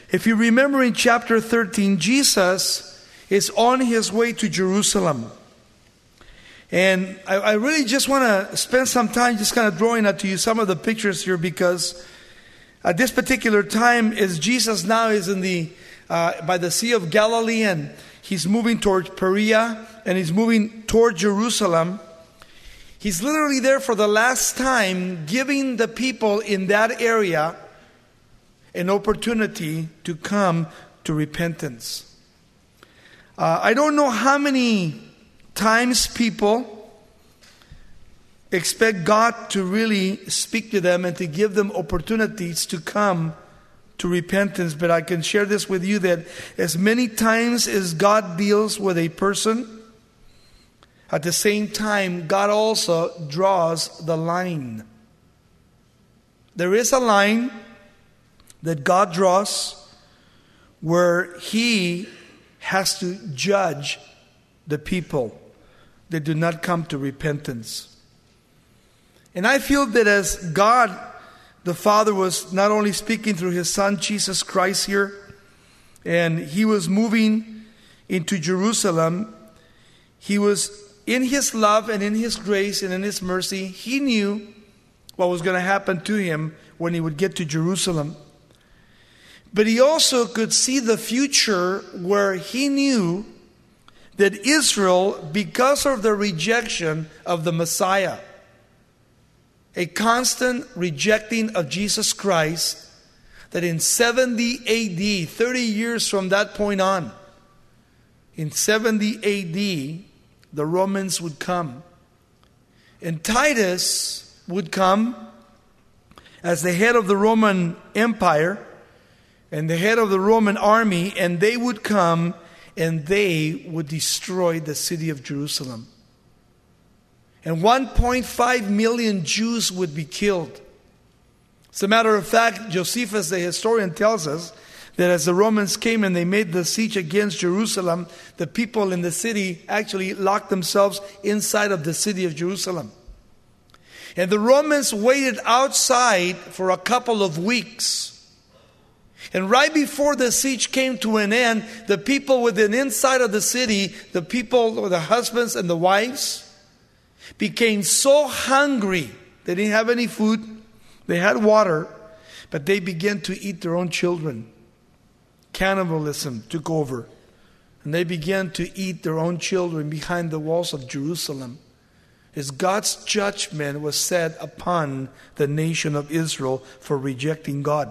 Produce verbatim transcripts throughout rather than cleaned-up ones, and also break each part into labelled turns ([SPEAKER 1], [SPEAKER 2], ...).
[SPEAKER 1] If you remember in chapter thirteen, Jesus is on his way to Jerusalem. And I, I really just want to spend some time just kind of drawing out to you some of the pictures here, because at this particular time, as Jesus now is in the uh, by the Sea of Galilee, and he's moving towards Perea, and he's moving toward Jerusalem. He's literally there for the last time, giving the people in that area an opportunity to come to repentance. Uh, I don't know how many times people expect God to really speak to them and to give them opportunities to come to repentance, but I can share this with you that as many times as God deals with a person, at the same time, God also draws the line. There is a line that God draws where He has to judge the people that do not come to repentance. And I feel that as God, the Father, was not only speaking through His Son, Jesus Christ, here, and He was moving into Jerusalem, He was in His love and in His grace and in His mercy. He knew what was going to happen to Him when He would get to Jerusalem. But He also could see the future, where He knew that Israel, because of the rejection of the Messiah, a constant rejecting of Jesus Christ, that in seventy A D, thirty years from that point on, in seventy A D, the Romans would come. And Titus would come as the head of the Roman Empire and the head of the Roman army, and they would come and they would destroy the city of Jerusalem. And one point five million Jews would be killed. As a matter of fact, Josephus, the historian, tells us that as the Romans came and they made the siege against Jerusalem, the people in the city actually locked themselves inside of the city of Jerusalem. And the Romans waited outside for a couple of weeks. And right before the siege came to an end, the people within inside of the city, the people, the husbands and the wives, became so hungry. They didn't have any food. They had water, but they began to eat their own children. Cannibalism took over, and they began to eat their own children behind the walls of Jerusalem, as God's judgment was set upon the nation of Israel for rejecting God.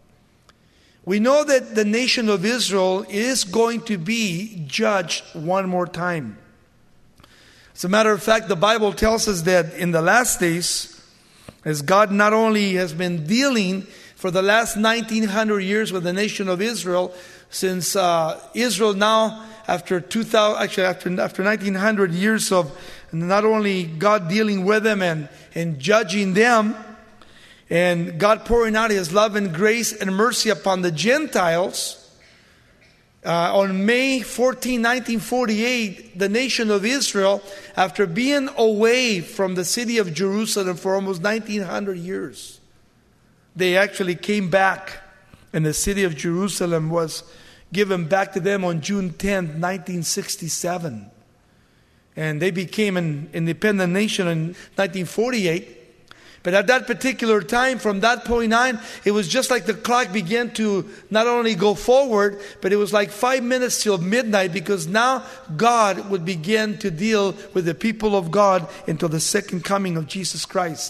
[SPEAKER 1] We know that the nation of Israel is going to be judged one more time. As a matter of fact, the Bible tells us that in the last days, as God not only has been dealing for the last nineteen hundred years with the nation of Israel, since uh, Israel now, after two thousand, actually after after nineteen hundred years of not only God dealing with them and, and judging them, and God pouring out His love and grace and mercy upon the Gentiles, uh, on May fourteenth, nineteen forty-eight, the nation of Israel, after being away from the city of Jerusalem for almost nineteen hundred years, they actually came back, and the city of Jerusalem was given back to them on June tenth, nineteen sixty-seven. And they became an independent nation in nineteen forty-eight. But at that particular time, from that point on, it was just like the clock began to not only go forward, but it was like five minutes till midnight, because now God would begin to deal with the people of God until the second coming of Jesus Christ.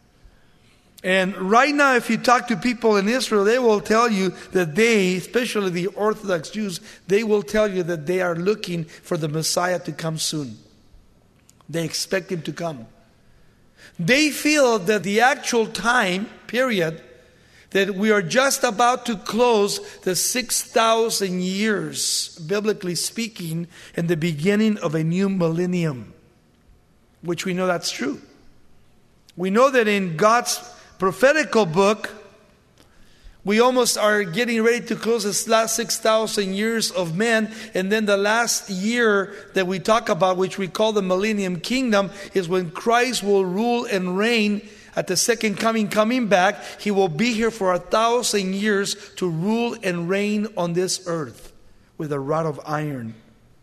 [SPEAKER 1] And right now, if you talk to people in Israel, they will tell you that they, especially the Orthodox Jews, they will tell you that they are looking for the Messiah to come soon. They expect Him to come. They feel that the actual time period, that we are just about to close the six thousand years, biblically speaking, in the beginning of a new millennium, which we know that's true. We know that in God's prophetical book, we almost are getting ready to close this last six thousand years of man. And then the last year that we talk about, which we call the Millennium Kingdom, is when Christ will rule and reign at the second coming, coming back, He will be here for a thousand years to rule and reign on this earth with a rod of iron.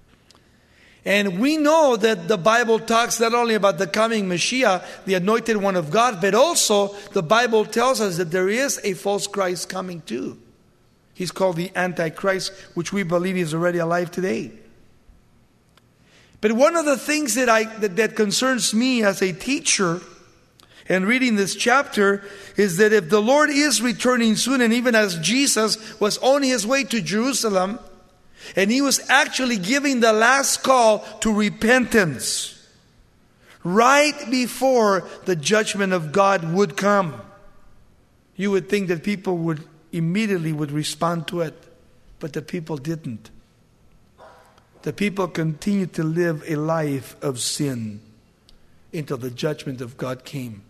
[SPEAKER 1] And we know that the Bible talks not only about the coming Messiah, the anointed one of God, but also the Bible tells us that there is a false Christ coming too. He's called the Antichrist, which we believe is already alive today. But one of the things that I that, that concerns me as a teacher and reading this chapter is that if the Lord is returning soon, and even as Jesus was on His way to Jerusalem, and He was actually giving the last call to repentance right before the judgment of God would come, you would think that people would immediately would respond to it. But the people didn't. The people continued to live a life of sin until the judgment of God came.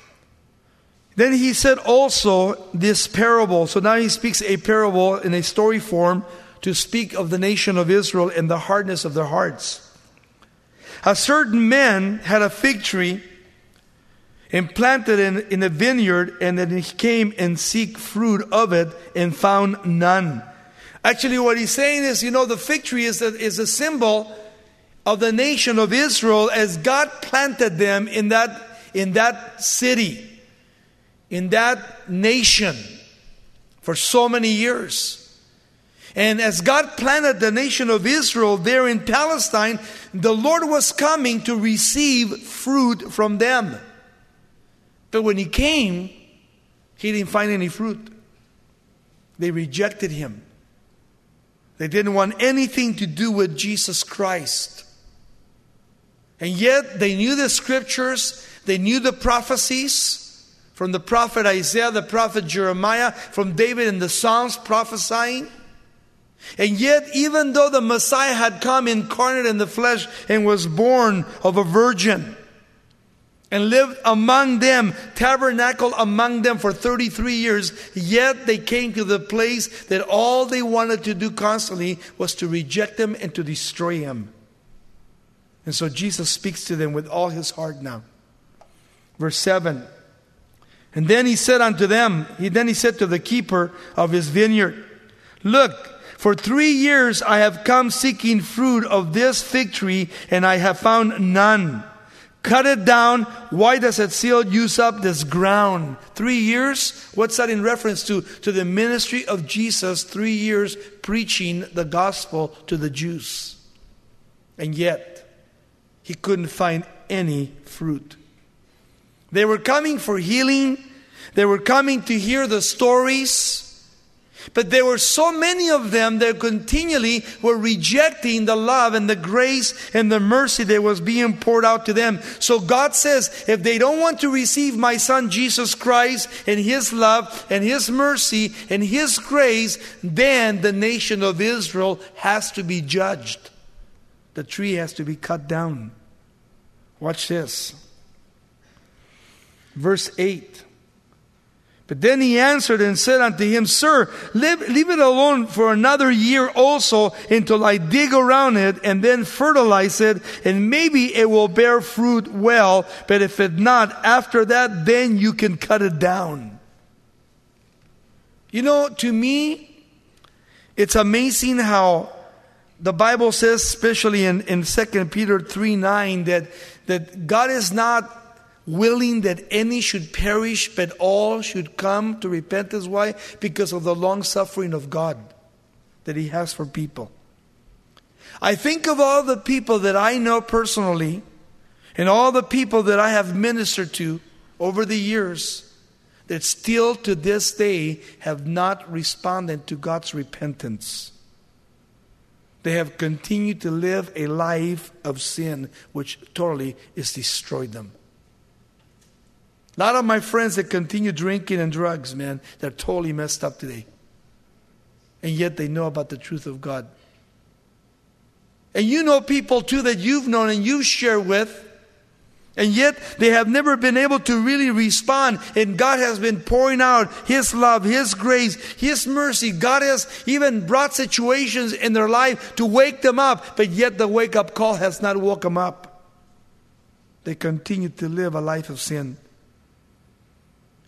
[SPEAKER 1] Then He said also this parable. So now He speaks a parable in a story form to speak of the nation of Israel and the hardness of their hearts. A certain man had a fig tree and planted in, in a vineyard, and then he came and seek fruit of it and found none. Actually, what he's saying is, you know, the fig tree is a, is a symbol of the nation of Israel as God planted them in that, in that city, in that nation for so many years. And as God planted the nation of Israel there in Palestine, the Lord was coming to receive fruit from them. But when He came, He didn't find any fruit. They rejected Him. They didn't want anything to do with Jesus Christ. And yet they knew the scriptures, they knew the prophecies from the prophet Isaiah, the prophet Jeremiah, from David and the Psalms prophesying. And yet, even though the Messiah had come incarnate in the flesh and was born of a virgin and lived among them, tabernacled among them for thirty-three years, yet they came to the place that all they wanted to do constantly was to reject Him and to destroy Him. And so Jesus speaks to them with all His heart now. Verse seven. And then He said unto them, he then He said to the keeper of His vineyard, Look, for three years I have come seeking fruit of this fig tree, and I have found none. Cut it down. Why does it still use up this ground? Three years? What's that in reference to? To the ministry of Jesus, three years preaching the gospel to the Jews. And yet, He couldn't find any fruit. They were coming for healing. They were coming to hear the stories. But there were so many of them that continually were rejecting the love and the grace and the mercy that was being poured out to them. So God says, if they don't want to receive my Son Jesus Christ and His love and His mercy and His grace, then the nation of Israel has to be judged. The tree has to be cut down. Watch this. Verse eight. But then He answered and said unto him, Sir, leave, leave it alone for another year also until I dig around it and then fertilize it, and maybe it will bear fruit well. But if it not, after that, then you can cut it down. You know, to me, it's amazing how the Bible says, especially in, in Second Peter three nine, that, that God is not willing that any should perish, but all should come to repentance. Why? Because of the long suffering of God that He has for people. I think of all the people that I know personally and all the people that I have ministered to over the years that still to this day have not responded to God's repentance. They have continued to live a life of sin which totally has destroyed them. A lot of my friends that continue drinking and drugs, man, they're totally messed up today. And yet they know about the truth of God. And you know people too that you've known and you've shared with, and yet they have never been able to really respond. And God has been pouring out His love, His grace, His mercy. God has even brought situations in their life to wake them up, but yet the wake-up call has not woke them up. They continue to live a life of sin.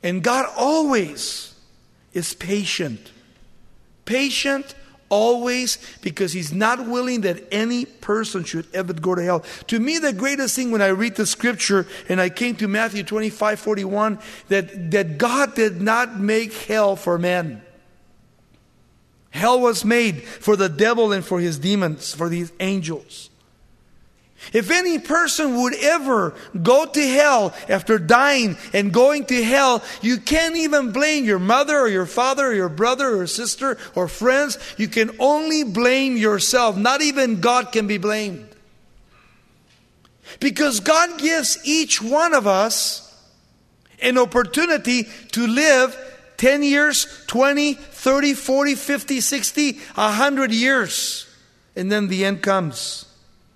[SPEAKER 1] And God always is patient. Patient always, because He's not willing that any person should ever go to hell. To me, the greatest thing when I read the scripture, and I came to Matthew twenty-five forty-one, that, that God did not make hell for men. Hell was made for the devil and for his demons, for these angels. If any person would ever go to hell after dying and going to hell, you can't even blame your mother or your father or your brother or sister or friends. You can only blame yourself. Not even God can be blamed. Because God gives each one of us an opportunity to live ten years, twenty, thirty, forty, fifty, sixty, one hundred years. And then the end comes.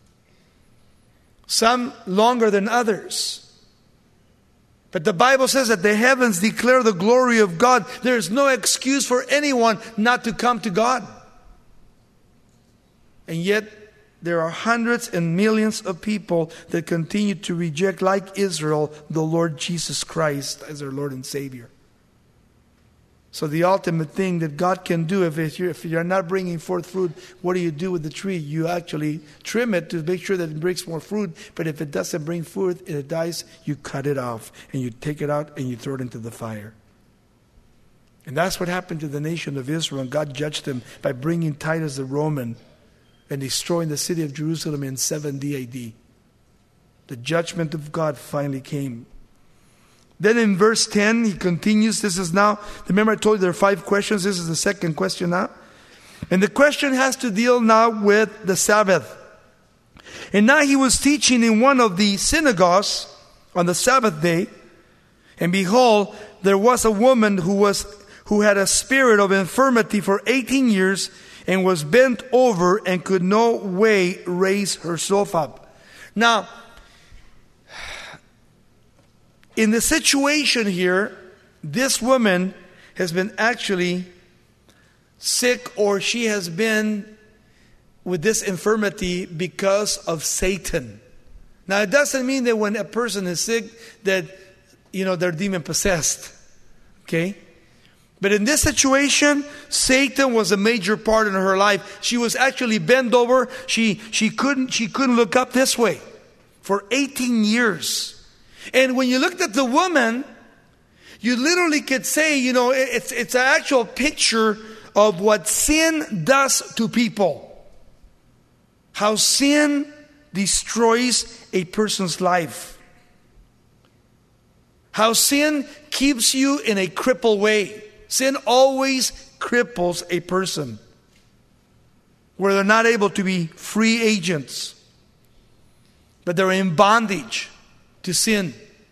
[SPEAKER 1] Some longer than others. But the Bible says that the heavens declare the glory of God. There is no excuse for anyone not to come to God. And yet, there are hundreds and millions of people that continue to reject, like Israel, the Lord Jesus Christ as their Lord and Savior. So the ultimate thing that God can do, if you're, if you're not bringing forth fruit, what do you do with the tree? You actually trim it to make sure that it brings more fruit. But if it doesn't bring fruit, it dies, you cut it off. And you take it out and you throw it into the fire. And that's what happened to the nation of Israel. And God judged them by bringing Titus the Roman and destroying the city of Jerusalem in seventy A D. The judgment of God finally came. Then in verse ten, he continues. This is now, remember I told you there are five questions. This is the second question now. And the question has to deal now with the Sabbath. And now he was teaching in one of the synagogues on the Sabbath day. And behold, there was a woman who was who had a spirit of infirmity for eighteen years and was bent over and could no way raise herself up. Now, in the situation here, this woman has been actually sick, or she has been with this infirmity because of Satan. Now, it doesn't mean that when a person is sick that, you know, they're demon possessed. Okay? But in this situation, Satan was a major part in her life. She was actually bent over. She she couldn't she couldn't look up this way for eighteen years. And when you looked at the woman, you literally could say, you know, it's it's an actual picture of what sin does to people. How sin destroys a person's life. How sin keeps you in a crippled way. Sin always cripples a person, where they're not able to be free agents, but they're in bondage to sin.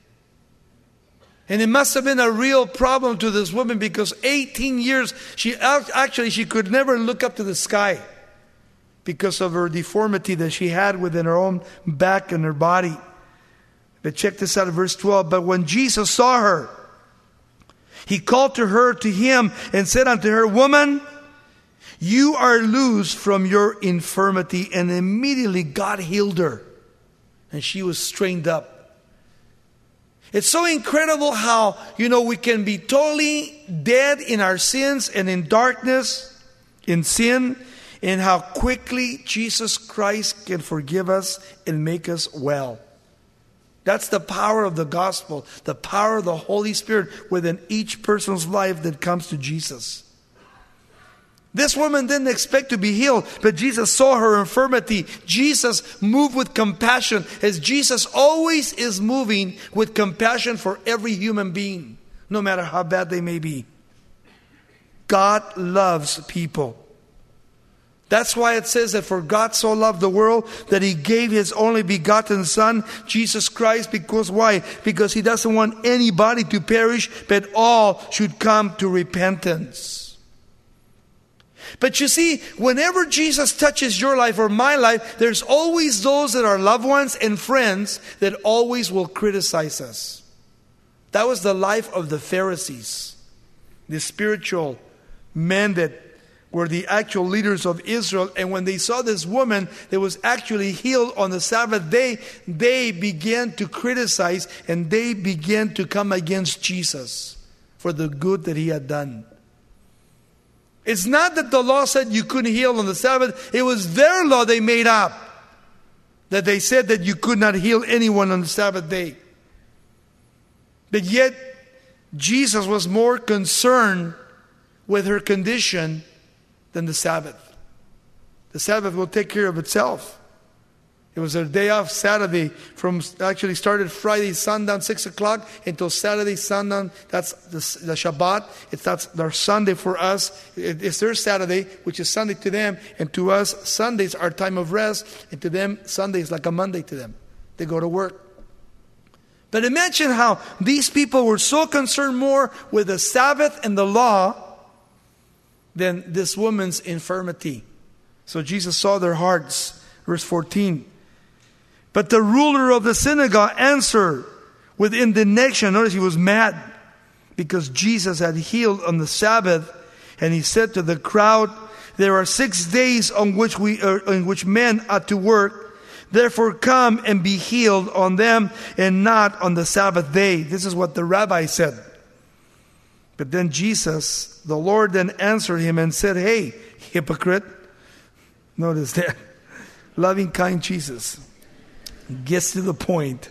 [SPEAKER 1] And it must have been a real problem to this woman, because eighteen years, she actually she could never look up to the sky because of her deformity that she had within her own back and her body. But check this out in verse twelve. But when Jesus saw her, He called to her to him and said unto her, Woman, you are loosed from your infirmity. And immediately God healed her, and she was straightened up. It's so incredible how, you know, we can be totally dead in our sins and in darkness, in sin, and how quickly Jesus Christ can forgive us and make us well. That's the power of the gospel, the power of the Holy Spirit within each person's life that comes to Jesus. This woman didn't expect to be healed, but Jesus saw her infirmity. Jesus moved with compassion, as Jesus always is moving with compassion for every human being, no matter how bad they may be. God loves people. That's why it says that for God so loved the world that He gave His only begotten Son, Jesus Christ. Because why? Because He doesn't want anybody to perish, but all should come to repentance. But you see, whenever Jesus touches your life or my life, there's always those that are loved ones and friends that always will criticize us. That was the life of the Pharisees, the spiritual men that were the actual leaders of Israel. And when they saw this woman that was actually healed on the Sabbath day, they began to criticize and they began to come against Jesus. for the good that he had done. It's not that the law said you couldn't heal on the Sabbath. It was their law they made up, that they said that you could not heal anyone on the Sabbath day. But yet, Jesus was more concerned with her condition than the Sabbath. The Sabbath will take care of itself. It was a day off, Saturday, from actually started Friday sundown, six o'clock, until Saturday sundown. That's the, the Shabbat. It's that's their Sunday for us. It, it's their Saturday, which is Sunday to them. And to us, Sundays are time of rest. And to them, Sunday is like a Monday to them. They go to work. But imagine how these people were so concerned more with the Sabbath and the law than this woman's infirmity. So Jesus saw their hearts. Verse fourteen. But the ruler of the synagogue answered with indignation. Notice he was mad because Jesus had healed on the Sabbath. And he said to the crowd, there are six days on which we, uh, in which men ought to work. Therefore come and be healed on them and not on the Sabbath day. This is what the rabbi said. But then Jesus, the Lord, then answered him and said, hey, hypocrite. Notice that. Loving, kind Jesus gets to the point.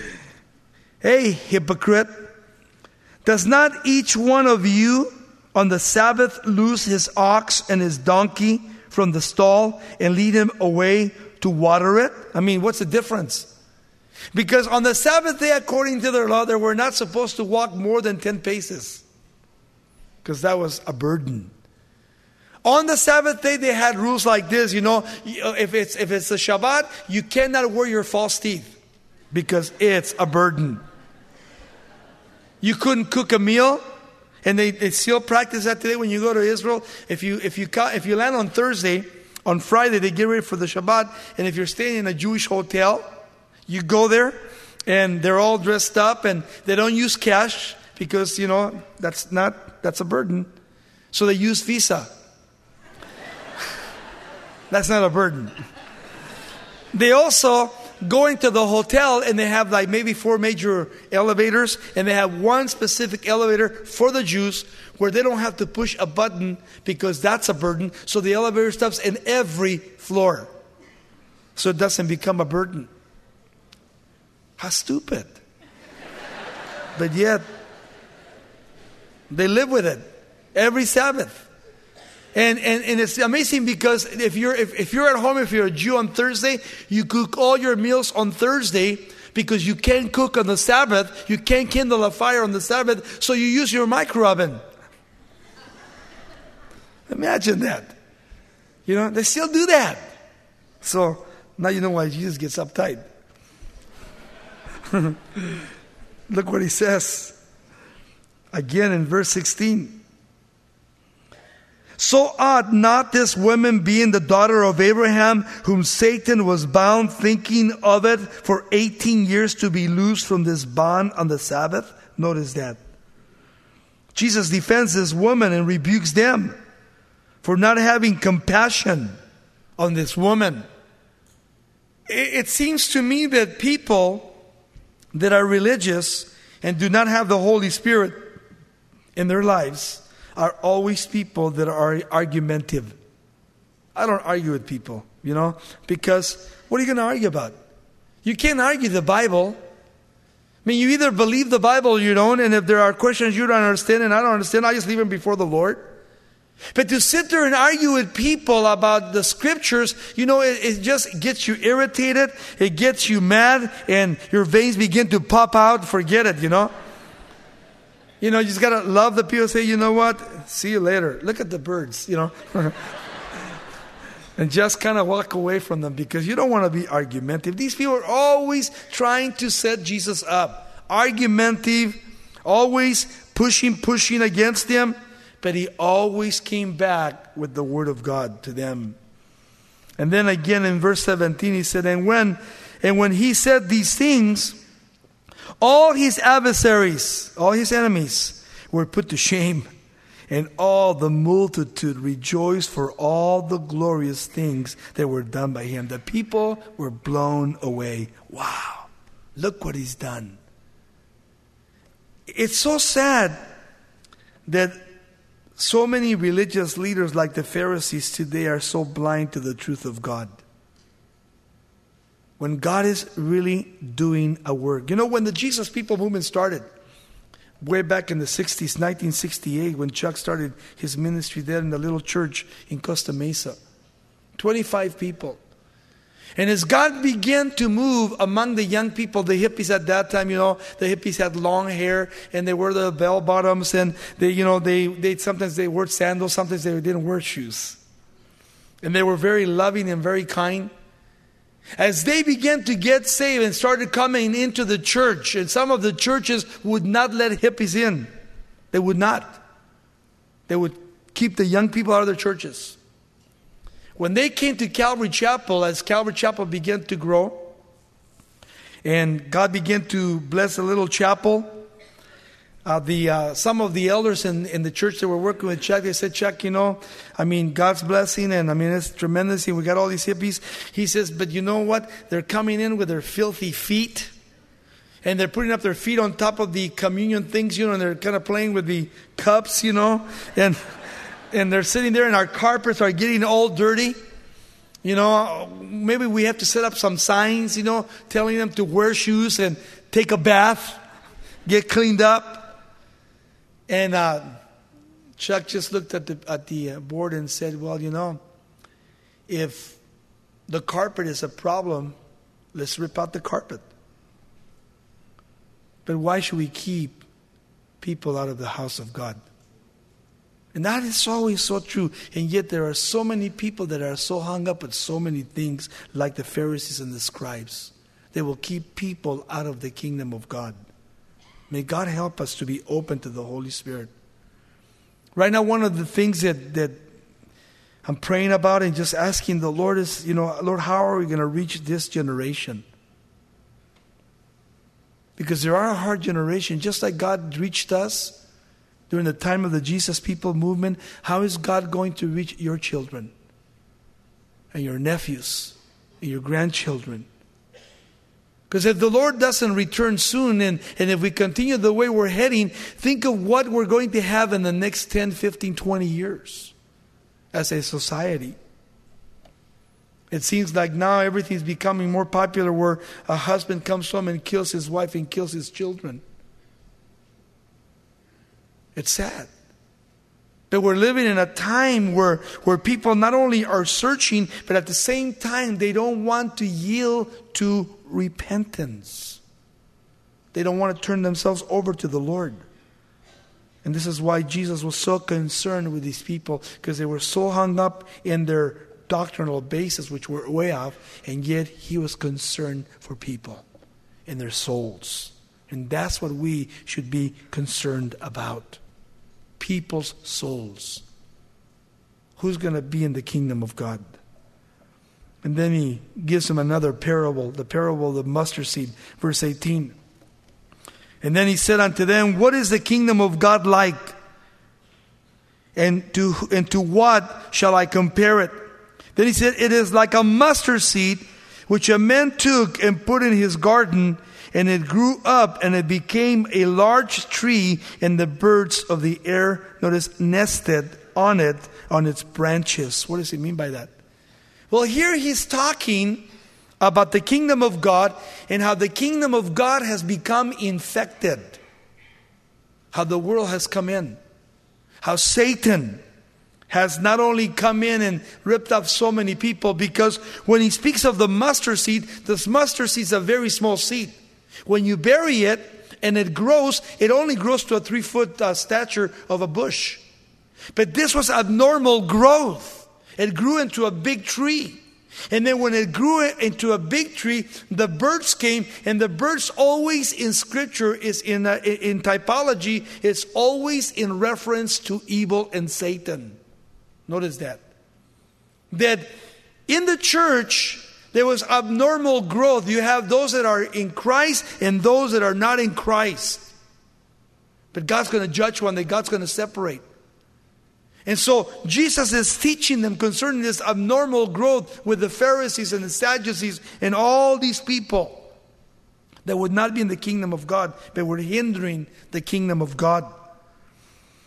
[SPEAKER 1] Hey, hypocrite. Does not each one of you on the Sabbath loose his ox and his donkey from the stall and lead him away to water it? I mean, what's the difference? Because on the Sabbath day, according to their law, they were not supposed to walk more than ten paces. Because that was a burden. On the Sabbath day, they had rules like this. You know, if it's if it's a Shabbat, you cannot wear your false teeth because it's a burden. You couldn't cook a meal, and they, they still practice that today when you go to Israel. If you if you if you land on Thursday, on Friday they get ready for the Shabbat, and if you're staying in a Jewish hotel, you go there, and they're all dressed up, and they don't use cash because you know that's not that's a burden. So they use Visa. That's not a burden. They also go into the hotel and they have like maybe four major elevators, and they have one specific elevator for the Jews where they don't have to push a button because that's a burden. So the elevator stops in every floor, so it doesn't become a burden. How stupid. But yet they live with it every Sabbath. And, and and it's amazing because if you're if, if you're at home, if you're a Jew on Thursday, you cook all your meals on Thursday because you can't cook on the Sabbath. You can't kindle a fire on the Sabbath, so you use your micro oven. Imagine that. You know, they still do that. So now you know why Jesus gets uptight. Look what he says. Again in verse sixteen. So ought not this woman, being the daughter of Abraham, whom Satan was bound, thinking of it for eighteen years, to be loosed from this bond on the Sabbath? Notice that. Jesus defends this woman and rebukes them for not having compassion on this woman. It seems to me that people that are religious and do not have the Holy Spirit in their lives are always people that are argumentative. I don't argue with people, you know, because what are you going to argue about? You can't argue the Bible. I mean, you either believe the Bible or you don't, and if there are questions you don't understand and I don't understand, I just leave them before the Lord. But to sit there and argue with people about the scriptures, you know, it, it just gets you irritated, it gets you mad, and your veins begin to pop out. Forget it, you know. You know, you just got to love the people. Say, you know what? See you later. Look at the birds, you know. And just kind of walk away from them because you don't want to be argumentative. These people are always trying to set Jesus up. Argumentative, always pushing, pushing against him. But he always came back with the word of God to them. And then again in verse seventeen, he said, and when, and when he said these things, all his adversaries, all his enemies were put to shame, and all the multitude rejoiced for all the glorious things that were done by him. The people were blown away. Wow, look what he's done. It's so sad that so many religious leaders like the Pharisees today are so blind to the truth of God. When God is really doing a work. You know, when the Jesus People movement started, way back in the sixties, nineteen sixty-eight, when Chuck started his ministry there in the little church in Costa Mesa, twenty-five people. And as God began to move among the young people, the hippies at that time, you know, the hippies had long hair and they wore the bell bottoms, and they, you know, they, they sometimes they wore sandals, sometimes they didn't wear shoes. And they were very loving and very kind. As they began to get saved and started coming into the church, and some of the churches would not let hippies in. They would not. They would keep the young people out of their churches. When they came to Calvary Chapel, as Calvary Chapel began to grow, and God began to bless the little chapel, uh, the uh, some of the elders in, in the church that were working with Chuck, they said, Chuck, you know, I mean, God's blessing, and I mean, it's tremendous, and we got all these hippies. He says, but you know what? They're coming in with their filthy feet, and they're putting up their feet on top of the communion things, you know, and they're kind of playing with the cups, you know, and and they're sitting there, and our carpets are getting all dirty. You know, maybe we have to set up some signs, you know, telling them to wear shoes and take a bath, get cleaned up. And uh, Chuck just looked at the at the board and said, well, you know, if the carpet is a problem, let's rip out the carpet. But why should we keep people out of the house of God? And that is always so true. And yet there are so many people that are so hung up with so many things, like the Pharisees and the scribes. They will keep people out of the kingdom of God. May God help us to be open to the Holy Spirit. Right now, one of the things that, that I'm praying about and just asking the Lord is, you know, Lord, how are we going to reach this generation? Because there are a hard generation, just like God reached us during the time of the Jesus People movement. How is God going to reach your children and your nephews and your grandchildren? Because if the Lord doesn't return soon, and, and if we continue the way we're heading, think of what we're going to have in the next ten, fifteen, twenty years as a society. It seems like now everything's becoming more popular, where a husband comes home and kills his wife and kills his children. It's sad. But we're living in a time where, where people not only are searching, but at the same time they don't want to yield to repentance. They don't want to turn themselves over to the Lord. And this is why Jesus was so concerned with these people, because they were so hung up in their doctrinal basis, which were way off, and yet He was concerned for people and their souls. And that's what we should be concerned about. People's souls. Who's going to be in the kingdom of God? And then He gives them another parable, the parable of the mustard seed, verse eighteen. And then He said unto them, what is the kingdom of God like? And to, and to what shall I compare it? Then He said, it is like a mustard seed, which a man took and put in his garden, and it grew up, and it became a large tree, and the birds of the air, notice, nested on it, on its branches. What does He mean by that? Well, here He's talking about the kingdom of God, and how the kingdom of God has become infected. How the world has come in. How Satan has not only come in and ripped off so many people, because when He speaks of the mustard seed, this mustard seed is a very small seed. When you bury it and it grows, it only grows to a three foot uh, stature of a bush. But this was abnormal growth. It grew into a big tree. And then when it grew into a big tree, the birds came, and the birds always in Scripture is in, a, in typology, it's always in reference to evil and Satan. Notice that. That in the church, there was abnormal growth. You have those that are in Christ and those that are not in Christ. But God's going to judge one day. God's going to separate. And so Jesus is teaching them concerning this abnormal growth with the Pharisees and the Sadducees and all these people that would not be in the kingdom of God, but were hindering the kingdom of God.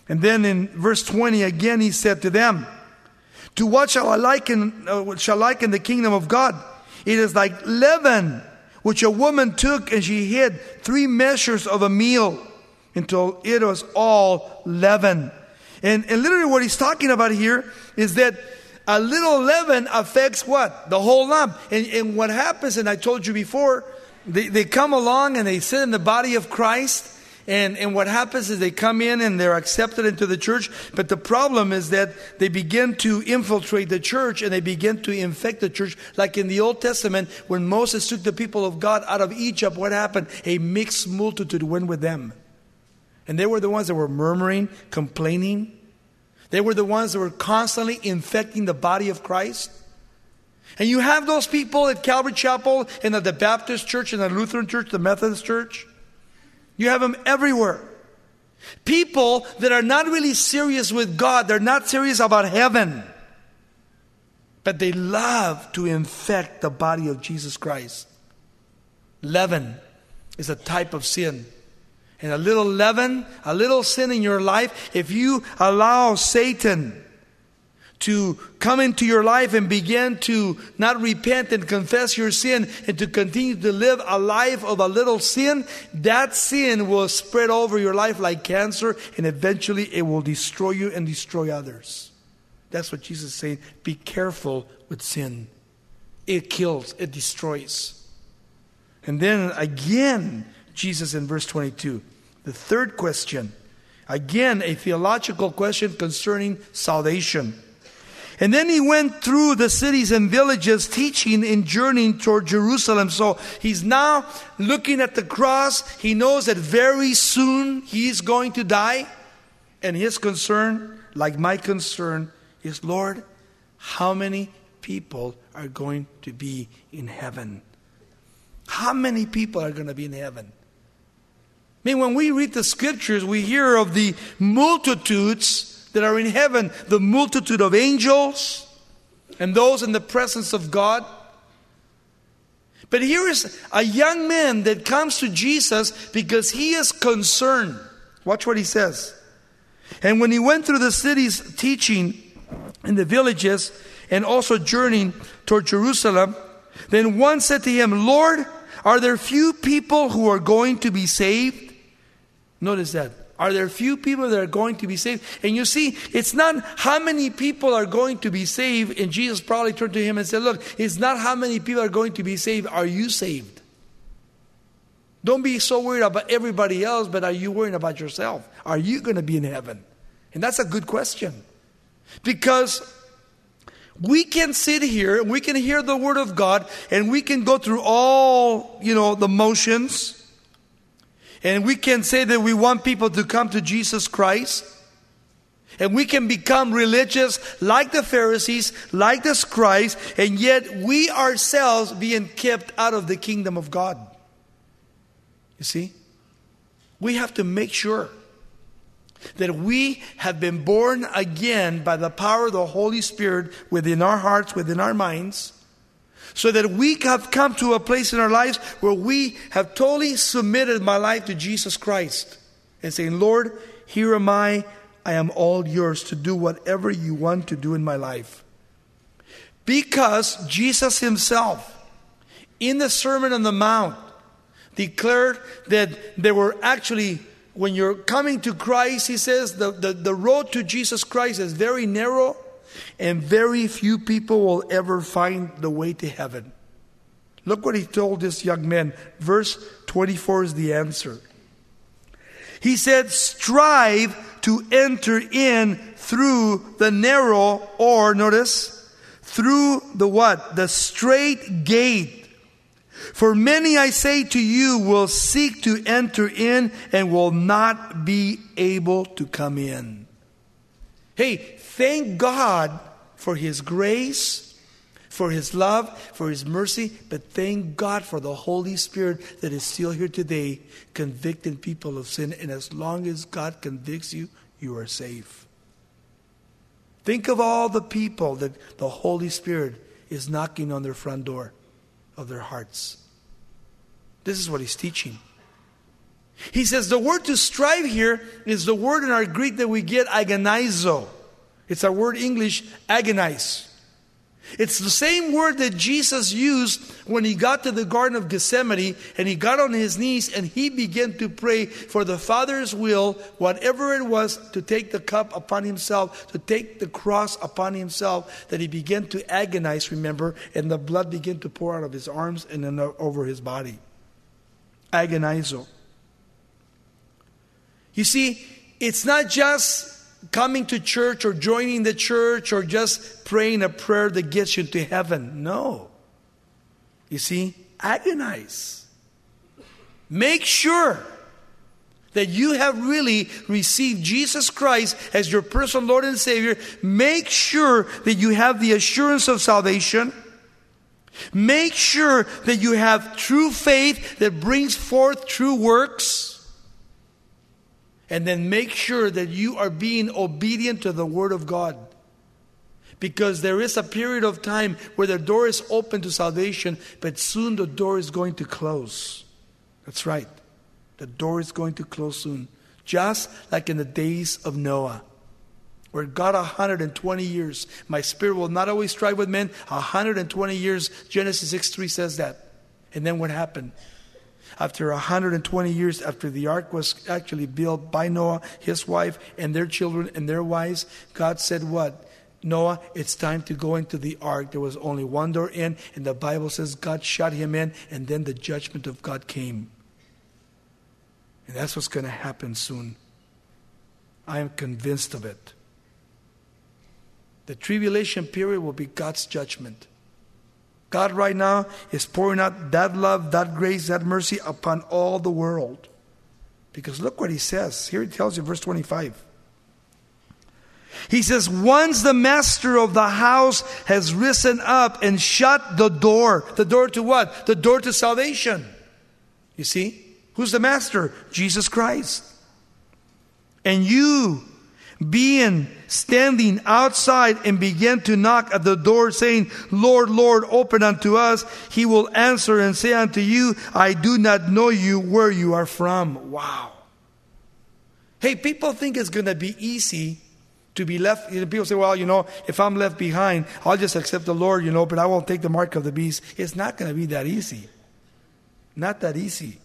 [SPEAKER 1] And then in verse twenty again he said to them, to what shall I liken, uh, shall liken the kingdom of God? It is like leaven, which a woman took and she hid three measures of a meal until it was all leaven. And, and literally what he's talking about here is that a little leaven affects what? The whole lump. And, and what happens, and I told you before, they, they come along and they sit in the body of Christ. And, and what happens is they come in and they're accepted into the church. But the problem is that they begin to infiltrate the church and they begin to infect the church. Like in the Old Testament, when Moses took the people of God out of Egypt, what happened? A mixed multitude went with them. And they were the ones that were murmuring, complaining. They were the ones that were constantly infecting the body of Christ. And you have those people at Calvary Chapel and at the Baptist church and the Lutheran church, the Methodist church. You have them everywhere. People that are not really serious with God. They're not serious about heaven. But they love to infect the body of Jesus Christ. Leaven is a type of sin. And a little leaven, a little sin in your life, if you allow Satan to come into your life and begin to not repent and confess your sin and to continue to live a life of a little sin, that sin will spread over your life like cancer and eventually it will destroy you and destroy others. That's what Jesus is saying. Be careful with sin. It kills, it destroys. And then again, Jesus in verse twenty-two, the third question, again a theological question concerning salvation. And then he went through the cities and villages teaching and journeying toward Jerusalem. So he's now looking at the cross. He knows that very soon he's going to die. And his concern, like my concern, is, Lord, how many people are going to be in heaven? How many people are going to be in heaven? I mean, when we read the scriptures, we hear of the multitudes that are in heaven, the multitude of angels and those in the presence of God. But here is a young man that comes to Jesus because he is concerned. Watch what he says. And when he went through the cities teaching in the villages and also journeying toward Jerusalem, then one said to him, Lord, are there few people who are going to be saved? Notice that. Are there few people that are going to be saved? And you see, it's not how many people are going to be saved. And Jesus probably turned to him and said, look, it's not how many people are going to be saved. Are you saved? Don't be so worried about everybody else, but are you worried about yourself? Are you going to be in heaven? And that's a good question. Because we can sit here, we can hear the word of God, and we can go through all, you know, the motions. And we can say that we want people to come to Jesus Christ. And we can become religious like the Pharisees, like the scribes, and yet we ourselves being kept out of the kingdom of God. You see? We have to make sure that we have been born again by the power of the Holy Spirit within our hearts, within our minds, so that we have come to a place in our lives where we have totally submitted my life to Jesus Christ and saying, Lord, here am I. I am all yours to do whatever you want to do in my life. Because Jesus himself, in the Sermon on the Mount, declared that there were actually, when you're coming to Christ, he says, the, the, the road to Jesus Christ is very narrow, and very few people will ever find the way to heaven. Look what he told this young man. Verse twenty-four is the answer. He said, strive to enter in through the narrow, or notice, through the what? The straight gate. For many, I say to you, will seek to enter in and will not be able to come in. Hey, thank God for his grace, for his love, for his mercy, but thank God for the Holy Spirit that is still here today, convicting people of sin. And as long as God convicts you, you are safe. Think of all the people that the Holy Spirit is knocking on their front door of their hearts. This is what he's teaching. He says the word to strive here is the word in our Greek that we get agonizo. It's our word English, agonize. It's the same word that Jesus used when he got to the Garden of Gethsemane and he got on his knees and he began to pray for the Father's will, whatever it was, to take the cup upon himself, to take the cross upon himself, that he began to agonize, remember, and the blood began to pour out of his arms and then over his body. Agonizo. You see, it's not just coming to church or joining the church or just praying a prayer that gets you to heaven. No. You see, agonize. Make sure that you have really received Jesus Christ as your personal Lord and Savior. Make sure that you have the assurance of salvation. Make sure that you have true faith that brings forth true works. And then make sure that you are being obedient to the Word of God. Because there is a period of time where the door is open to salvation, but soon the door is going to close. That's right. The door is going to close soon. Just like in the days of Noah, where God one hundred twenty years. My spirit will not always strive with men. one hundred twenty years. Genesis six three says that. And then what happened? After one hundred twenty years, after the ark was actually built by Noah, his wife, and their children and their wives, God said what? Noah, it's time to go into the ark. There was only one door in, and the Bible says God shut him in, and then the judgment of God came. And that's what's going to happen soon. I am convinced of it. The tribulation period will be God's judgment. God right now is pouring out that love, that grace, that mercy upon all the world. Because look what he says. Here he tells you, verse twenty-five. He says, once the master of the house has risen up and shut the door. The door to what? The door to salvation. You see? Who's the master? Jesus Christ. And you, being standing outside and began to knock at the door, saying, Lord, Lord, open unto us. He will answer and say unto you, I do not know you, where you are from. Wow. Hey, people think it's going to be easy to be left. You know, people say, well, you know, if I'm left behind, I'll just accept the Lord, you know, but I won't take the mark of the beast. It's not going to be that easy. Not that easy.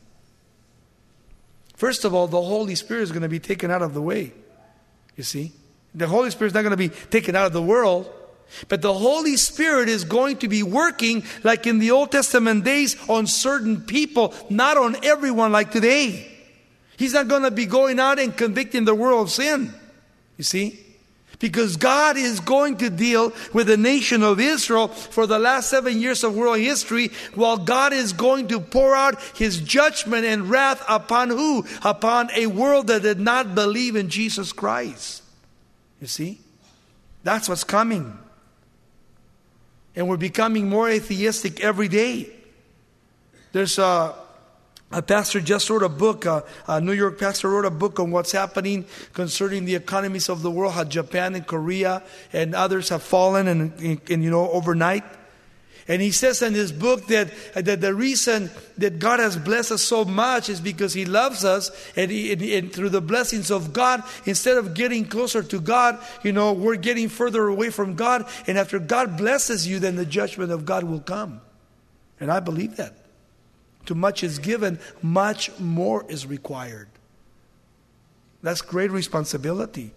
[SPEAKER 1] First of all, the Holy Spirit is going to be taken out of the way. You see? The Holy Spirit is not going to be taken out of the world. But the Holy Spirit is going to be working like in the Old Testament days on certain people, not on everyone like today. He's not going to be going out and convicting the world of sin. You see? Because God is going to deal with the nation of Israel for the last seven years of world history, while God is going to pour out His judgment and wrath upon who? Upon a world that did not believe in Jesus Christ. You see? That's what's coming. And we're becoming more atheistic every day. There's a... A pastor just wrote a book, uh, a New York pastor wrote a book on what's happening concerning the economies of the world, how Japan and Korea and others have fallen and, and, and you know, overnight. And he says in his book that, that the reason that God has blessed us so much is because He loves us, and, he, and, and through the blessings of God, instead of getting closer to God, you know, we're getting further away from God. And after God blesses you, then the judgment of God will come. And I believe that. Too much is given, much more is required. That's great responsibility.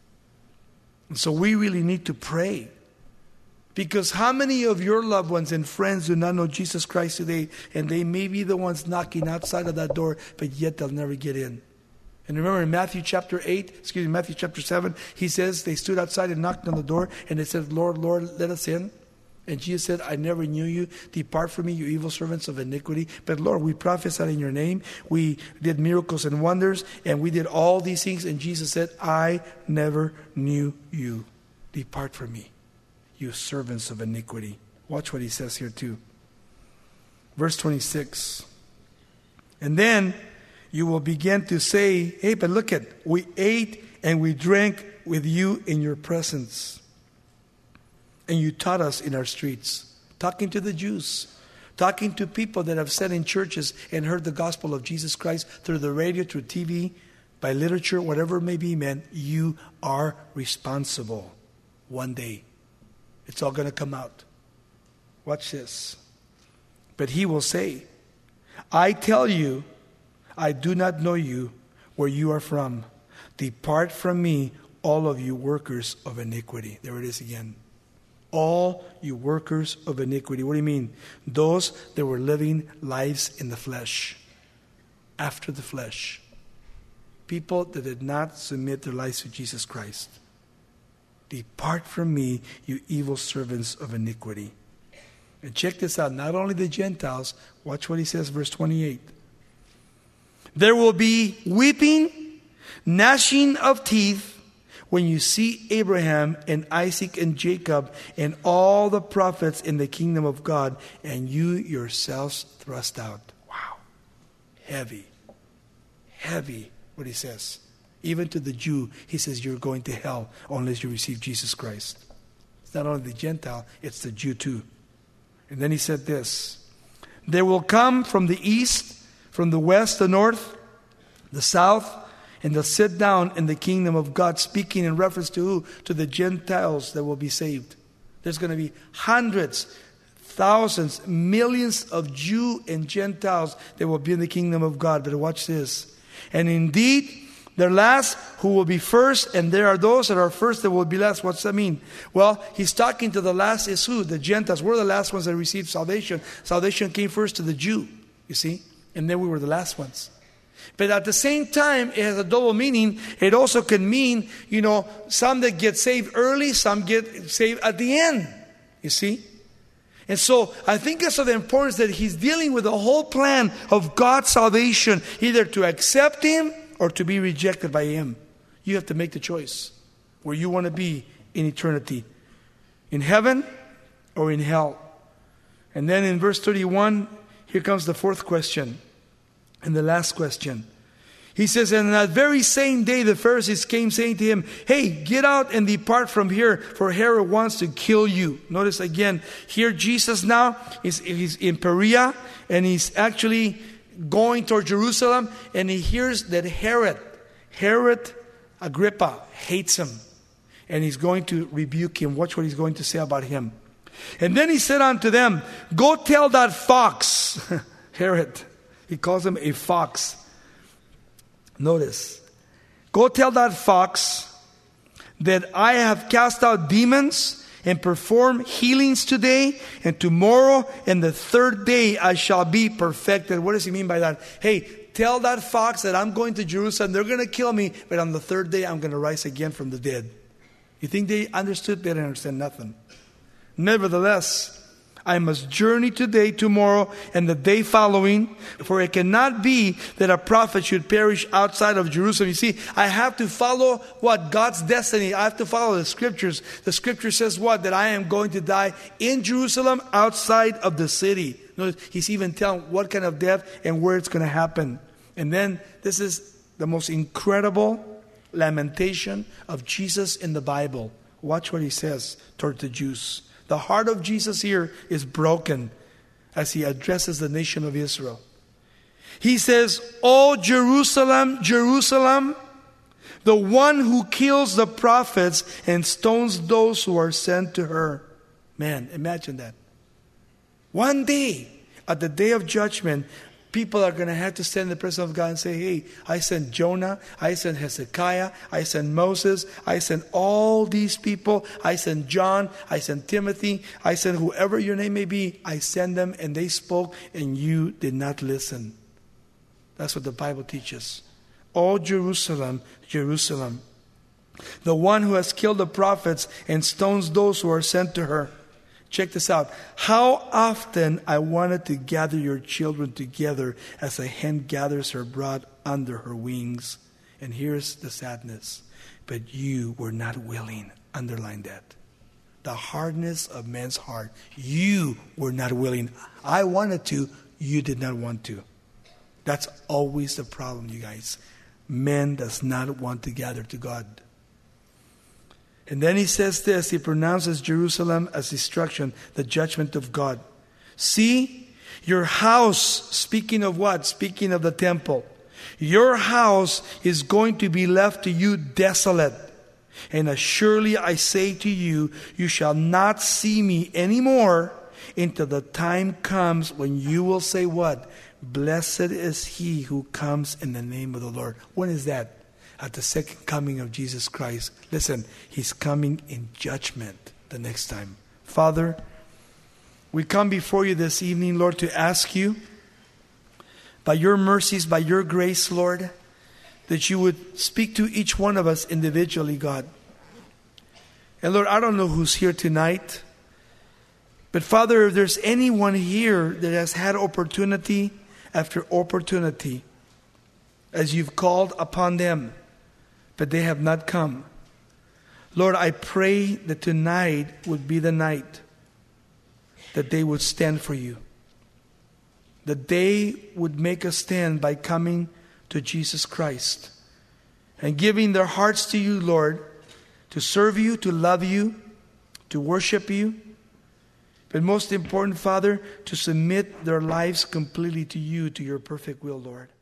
[SPEAKER 1] And so we really need to pray. Because how many of your loved ones and friends do not know Jesus Christ today, and they may be the ones knocking outside of that door, but yet they'll never get in? And remember in Matthew chapter eight, excuse me, Matthew chapter seven, he says they stood outside and knocked on the door, and they said, Lord, Lord, let us in. And Jesus said, I never knew you. Depart from me, you evil servants of iniquity. But Lord, we prophesied in your name. We did miracles and wonders. And we did all these things. And Jesus said, I never knew you. Depart from me, you servants of iniquity. Watch what he says here too. Verse twenty-six. And then you will begin to say, hey, but look at, we ate and we drank with you in your presence. And you taught us in our streets. Talking to the Jews. talking to people that have sat in churches and heard the gospel of Jesus Christ through the radio, through T V, by literature, whatever it may be, man, you are responsible one day. It's all going to come out. Watch this. But he will say, I tell you, I do not know you, where you are from. Depart from me, all of you workers of iniquity. There it is again. All you workers of iniquity. What do you mean? Those that were living lives in the flesh. After the flesh. People that did not submit their lives to Jesus Christ. Depart from me, you evil servants of iniquity. And check this out. Not only the Gentiles. Watch what he says, verse twenty-eight. There will be weeping, gnashing of teeth, when you see Abraham and Isaac and Jacob and all the prophets in the kingdom of God, and you yourselves thrust out. Wow. Heavy. Heavy, what he says. Even to the Jew, he says, you're going to hell unless you receive Jesus Christ. It's not only the Gentile, it's the Jew too. And then he said this. There will come from the east, from the west, the north, the south, and they'll sit down in the kingdom of God, speaking in reference to who? To the Gentiles that will be saved. There's going to be hundreds, thousands, millions of Jew and Gentiles that will be in the kingdom of God. But watch this. And indeed, they're last who will be first, and there are those that are first that will be last. What's that mean? Well, he's talking to the last is who? The Gentiles. We're the last ones that received salvation. Salvation came first to the Jew, you see? And then we were the last ones. But at the same time, it has a double meaning. It also can mean, you know, some that get saved early, some get saved at the end. You see? And so I think it's of the importance that he's dealing with the whole plan of God's salvation, either to accept him or to be rejected by him. You have to make the choice where you want to be in eternity. In heaven or in hell. And then in verse thirty-one, here comes the fourth question. And the last question. He says, and that very same day the Pharisees came saying to him, hey, get out and depart from here, for Herod wants to kill you. Notice again, here Jesus now is he's in Perea, and he's actually going toward Jerusalem, and he hears that Herod, Herod Agrippa hates him. And he's going to rebuke him. Watch what he's going to say about him. And then he said unto them, go tell that fox, Herod, he calls him a fox. Notice. Go tell that fox that I have cast out demons and performed healings today, and tomorrow and the third day I shall be perfected. What does he mean by that? Hey, tell that fox that I'm going to Jerusalem. They're going to kill me, but on the third day I'm going to rise again from the dead. You think they understood? They didn't understand nothing. Nevertheless, I must journey today, tomorrow, and the day following, for it cannot be that a prophet should perish outside of Jerusalem. You see, I have to follow what? God's destiny. I have to follow the scriptures. The scripture says what? That I am going to die in Jerusalem, outside of the city. Notice, he's even telling what kind of death and where it's going to happen. And then this is the most incredible lamentation of Jesus in the Bible. Watch what he says toward the Jews. The heart of Jesus here is broken as he addresses the nation of Israel. He says, "O Jerusalem, Jerusalem, the one who kills the prophets and stones those who are sent to her." Man, imagine that. One day, at the day of judgment, people are going to have to stand in the presence of God and say, hey, I sent Jonah, I sent Hezekiah, I sent Moses, I sent all these people, I sent John, I sent Timothy, I sent whoever your name may be, I sent them and they spoke and you did not listen. That's what the Bible teaches. O Jerusalem, Jerusalem, the one who has killed the prophets and stones those who are sent to her. Check this out. How often I wanted to gather your children together as a hen gathers her brood under her wings. And here's the sadness. But you were not willing. Underline that. The hardness of man's heart. You were not willing. I wanted to. You did not want to. That's always the problem, you guys. Man does not want to gather to God. And then he says this, he pronounces Jerusalem as destruction, the judgment of God. See, Your house, speaking of what? Speaking of the temple. Your house is going to be left to you desolate. And as surely I say to you, you shall not see me anymore until the time comes when you will say what? Blessed is he who comes in the name of the Lord. When is that? At the second coming of Jesus Christ. Listen, he's coming in judgment the next time. Father, we come before you this evening, Lord, to ask you, by your mercies, by your grace, Lord, that you would speak to each one of us individually, God. And Lord, I don't know who's here tonight, but Father, if there's anyone here that has had opportunity after opportunity, as you've called upon them, but they have not come, Lord, I pray that tonight would be the night that they would stand for you. That they would make a stand by coming to Jesus Christ and giving their hearts to you, Lord, to serve you, to love you, to worship you. But most important, Father, to submit their lives completely to you, to your perfect will, Lord.